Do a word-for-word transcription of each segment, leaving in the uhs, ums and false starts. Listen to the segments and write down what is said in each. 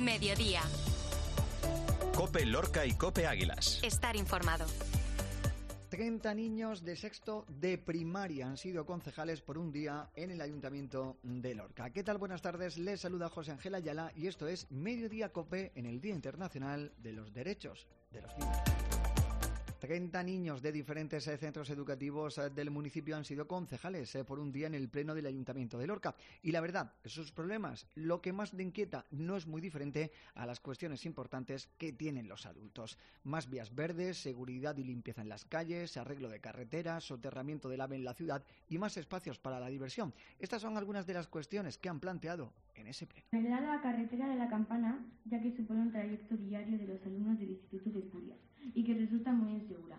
Mediodía. COPE Lorca y COPE Águilas. Estar informado. treinta niños de sexto de primaria han sido concejales por un día en el Ayuntamiento de Lorca. ¿Qué tal? Buenas tardes. Les saluda José Ángel Ayala y esto es Mediodía COPE en el Día Internacional de los Derechos de los Niños. treinta niños de diferentes eh, centros educativos eh, del municipio han sido concejales eh, por un día en el pleno del Ayuntamiento de Lorca. Y la verdad, sus problemas, lo que más le inquieta, no es muy diferente a las cuestiones importantes que tienen los adultos. Más vías verdes, seguridad y limpieza en las calles, arreglo de carreteras, soterramiento del AVE en la ciudad y más espacios para la diversión. Estas son algunas de las cuestiones que han planteado en ese pleno. Arreglar la carretera de la Campana, ya que supone un trayecto diario de los alumnos del Instituto de Purias y que resulta muy insegura.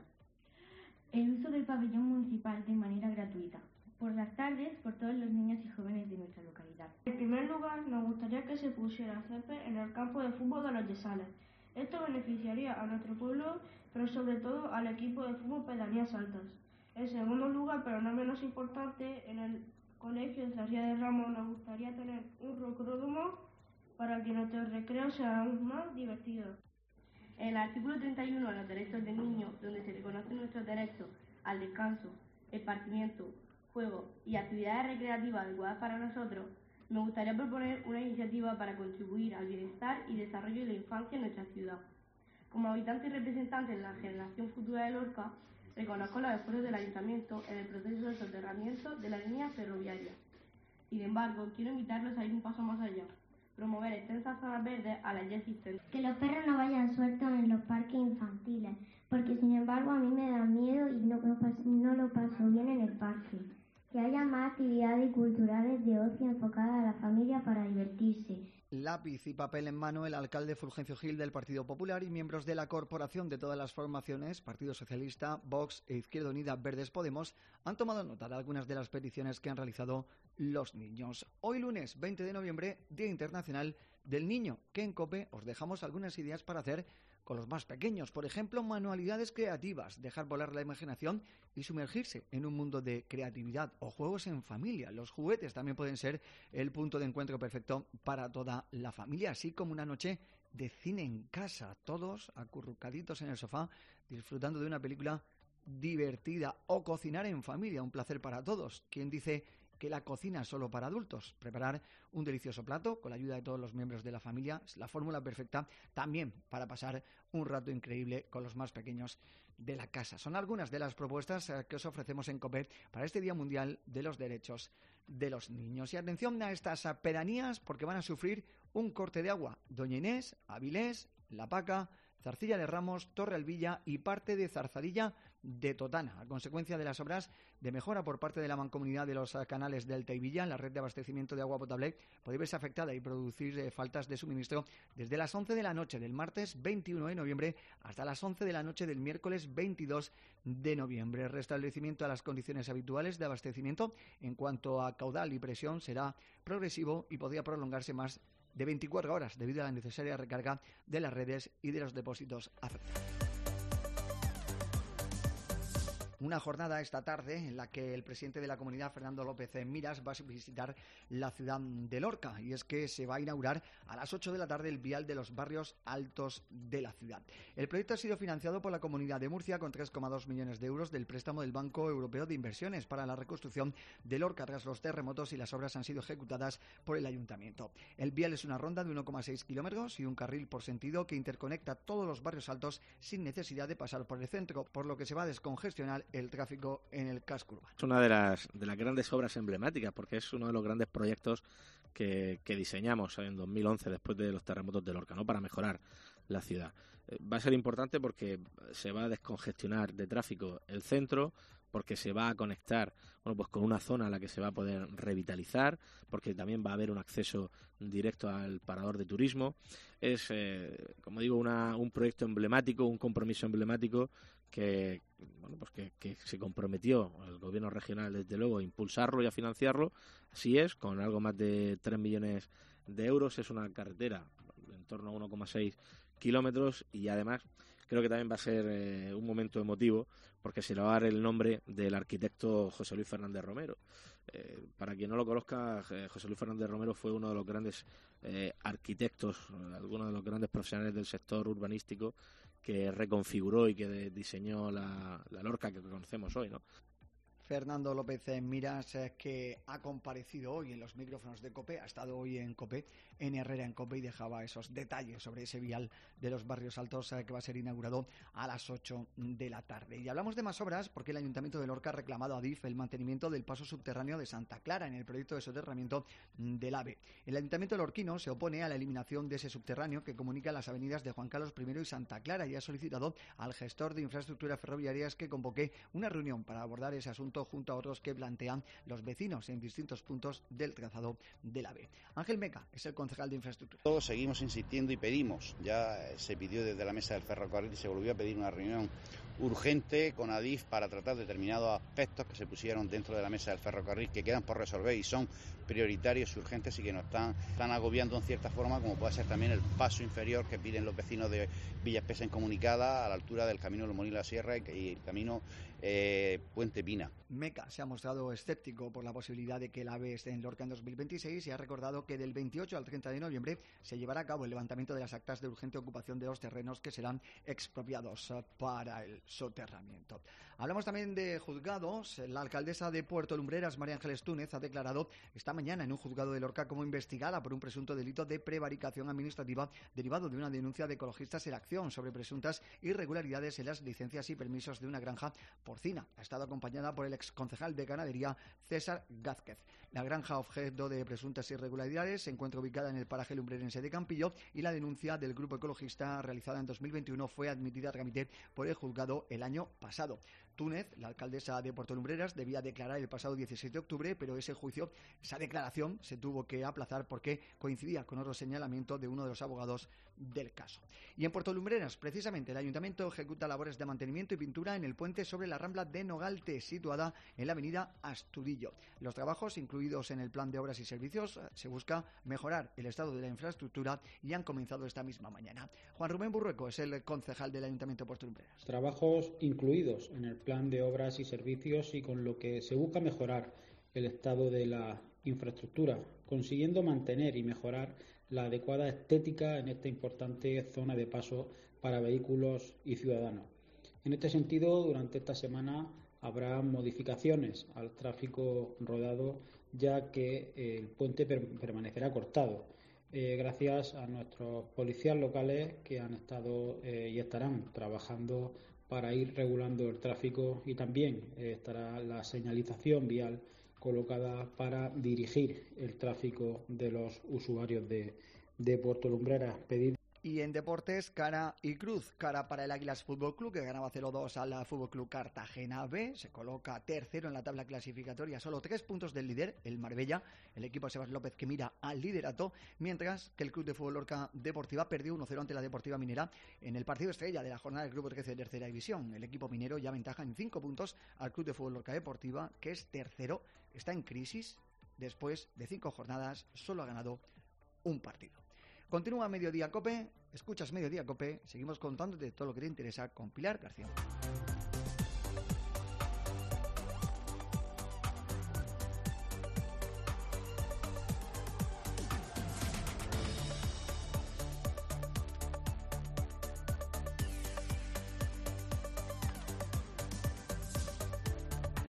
El uso del pabellón municipal de manera gratuita, por las tardes, por todos los niños y jóvenes de nuestra localidad. En primer lugar, nos gustaría que se pusiera césped en el campo de fútbol de los Yesales. Esto beneficiaría a nuestro pueblo, pero sobre todo al equipo de fútbol Pedanías Altas. En segundo lugar, pero no menos importante, en el colegio de Sarria de Ramos nos gustaría tener un rocódromo para que nuestros recreos sean aún más divertidos. En el artículo treinta y uno de los derechos del niño, donde se reconocen nuestros derechos al descanso, esparcimiento, juego y actividades recreativas adecuadas para nosotros, me gustaría proponer una iniciativa para contribuir al bienestar y desarrollo de la infancia en nuestra ciudad. Como habitante y representante de la generación futura de Lorca, reconozco los esfuerzos del Ayuntamiento en el proceso de soterramiento de la línea ferroviaria. Sin embargo, quiero invitarlos a ir un paso más allá. Promover extensas zonas verdes a las ya existentes. Que los perros no vayan sueltos en los parques infantiles, porque sin embargo a mí me da miedo y no, no, paso, no lo paso bien en el parque. Que haya más actividades culturales de ocio enfocadas a la familia para divertirse. Lápiz y papel en mano, el alcalde Fulgencio Gil del Partido Popular y miembros de la corporación de todas las formaciones, Partido Socialista, Vox e Izquierda Unida, Verdes Podemos, han tomado nota de algunas de las peticiones que han realizado los niños. Hoy lunes veinte de noviembre, Día Internacional del Niño, que en COPE os dejamos algunas ideas para hacer con los más pequeños. Por ejemplo, manualidades creativas, dejar volar la imaginación y sumergirse en un mundo de creatividad o juegos en familia. Los juguetes también pueden ser el punto de encuentro perfecto para toda la familia, así como una noche de cine en casa, todos acurrucaditos en el sofá, disfrutando de una película divertida, o cocinar en familia, un placer para todos. ¿Quién dice que la cocina es solo para adultos? Preparar un delicioso plato con la ayuda de todos los miembros de la familia es la fórmula perfecta también para pasar un rato increíble con los más pequeños de la casa. Son algunas de las propuestas que os ofrecemos en COPE para este Día Mundial de los Derechos de los Niños. Y atención a estas pedanías porque van a sufrir un corte de agua. Doña Inés, Avilés, La Paca, Zarcilla de Ramos, Torre Alvilla y parte de Zarzadilla de Totana, a consecuencia de las obras de mejora por parte de la Mancomunidad de los Canales del Teivilla. La red de abastecimiento de agua potable puede verse afectada y producir eh, faltas de suministro desde las once de la noche del martes veintiuno de noviembre hasta las once de la noche del miércoles veintidós de noviembre. El restablecimiento a las condiciones habituales de abastecimiento en cuanto a caudal y presión será progresivo y podría prolongarse más de veinticuatro horas debido a la necesaria recarga de las redes y de los depósitos afectados. Una jornada esta tarde en la que el presidente de la comunidad, Fernando López Miras, va a visitar la ciudad de Lorca, y es que se va a inaugurar a las ocho de la tarde el vial de los barrios altos de la ciudad. El proyecto ha sido financiado por la Comunidad de Murcia con tres coma dos millones de euros del préstamo del Banco Europeo de Inversiones para la reconstrucción de Lorca tras los terremotos, y las obras han sido ejecutadas por el Ayuntamiento. El vial es una ronda de uno coma seis kilómetros y un carril por sentido que interconecta todos los barrios altos sin necesidad de pasar por el centro, por lo que se va a descongestionar el tráfico en el casco urbano. Es una de las, de las grandes obras emblemáticas porque es uno de los grandes proyectos que, que diseñamos en dos mil once después de los terremotos de Lorca, ¿no?, para mejorar la ciudad. Eh, va a ser importante porque se va a descongestionar de tráfico el centro, porque se va a conectar, bueno, pues con una zona a la que se va a poder revitalizar, porque también va a haber un acceso directo al parador de turismo. Es, eh, como digo, una, un proyecto emblemático, un compromiso emblemático que, bueno, pues que, que se comprometió el gobierno regional, desde luego, a impulsarlo y a financiarlo. Así es, con algo más de tres millones de euros. Es una carretera en torno a uno coma seis kilómetros y además creo que también va a ser eh, un momento emotivo, porque se le va a dar el nombre del arquitecto José Luis Fernández Romero. Eh, para quien no lo conozca, eh, José Luis Fernández Romero fue uno de los grandes eh, arquitectos, algunos de los grandes profesionales del sector urbanístico, que reconfiguró y que de, diseñó la, la Lorca que conocemos hoy, ¿no? Fernando López Miras, eh, que ha comparecido hoy en los micrófonos de COPE, ha estado hoy en COPE, en Herrera en COPE, y dejaba esos detalles sobre ese vial de los Barrios Altos eh, que va a ser inaugurado a las ocho de la tarde. Y hablamos de más obras porque el Ayuntamiento de Lorca ha reclamado a DIF el mantenimiento del paso subterráneo de Santa Clara en el proyecto de soterramiento del AVE. El Ayuntamiento lorquino se opone a la eliminación de ese subterráneo que comunica las avenidas de Juan Carlos primero y Santa Clara, y ha solicitado al gestor de infraestructuras ferroviarias que convoque una reunión para abordar ese asunto junto a otros que plantean los vecinos en distintos puntos del trazado del AVE. Ángel Meca es el concejal de infraestructura. Todos seguimos insistiendo y pedimos, ya se pidió desde la mesa del ferrocarril y se volvió a pedir una reunión urgente con Adif para tratar determinados aspectos que se pusieron dentro de la mesa del ferrocarril que quedan por resolver y son prioritarios y urgentes y que nos están, están agobiando en cierta forma, como puede ser también el paso inferior que piden los vecinos de Villa Espesa Incomunicada a la altura del camino del Molino de la Sierra y el camino eh, Puente Pina. Meca se ha mostrado escéptico por la posibilidad de que el AVE esté en Lorca en dos mil veintiséis y ha recordado que del veintiocho al treinta de noviembre se llevará a cabo el levantamiento de las actas de urgente ocupación de los terrenos que serán expropiados para el soterramiento. Hablamos también de juzgados. La alcaldesa de Puerto Lumbreras, María Ángeles Túnez, ha declarado esta mañana en un juzgado de Lorca como investigada por un presunto delito de prevaricación administrativa derivado de una denuncia de Ecologistas en Acción sobre presuntas irregularidades en las licencias y permisos de una granja porcina. Ha estado acompañada por el exconcejal de Ganadería, César Gázquez. La granja, objeto de presuntas irregularidades, se encuentra ubicada en el paraje lumbrerense de Campillo y la denuncia del grupo ecologista realizada en dos mil veintiuno fue admitida a trámite por el juzgado el año pasado. Túnez, la alcaldesa de Puerto Lumbreras, debía declarar el pasado diecisiete de octubre, pero ese juicio, esa declaración, se tuvo que aplazar porque coincidía con otro señalamiento de uno de los abogados del caso. Y en Puerto Lumbreras, precisamente, el Ayuntamiento ejecuta labores de mantenimiento y pintura en el puente sobre la Rambla de Nogalte, situada en la avenida Astudillo. Los trabajos, incluidos en el plan de obras y servicios, se busca mejorar el estado de la infraestructura y han comenzado esta misma mañana. Juan Rubén Burrueco es el concejal del Ayuntamiento de Puerto Lumbreras. Trabajos incluidos en el plan de obras y servicios y con lo que se busca mejorar el estado de la infraestructura, consiguiendo mantener y mejorar la adecuada estética en esta importante zona de paso para vehículos y ciudadanos. En este sentido, durante esta semana habrá modificaciones al tráfico rodado, ya que el puente permanecerá cortado. Eh, gracias a nuestros policías locales que han estado eh, y estarán trabajando para ir regulando el tráfico, y también eh, estará la señalización vial colocada para dirigir el tráfico de los usuarios de, de Puerto Lumbreras. Pedir Y en deportes, cara y cruz. Cara para el Águilas Fútbol Club, que ganaba cero dos al Fútbol Club Cartagena B. Se coloca tercero en la tabla clasificatoria, solo tres puntos del líder, el Marbella. El equipo de Sebas López, que mira al liderato, mientras que el Club de Fútbol Lorca Deportiva perdió uno cero ante la Deportiva Minera en el partido estrella de la jornada del Grupo trece de Tercera División. El equipo minero ya ventaja en cinco puntos al Club de Fútbol Lorca Deportiva, que es tercero, está en crisis. Después de cinco jornadas, solo ha ganado un partido. Continúa Mediodía Cope, escuchas Mediodía Cope, seguimos contándote todo lo que te interesa con Pilar García.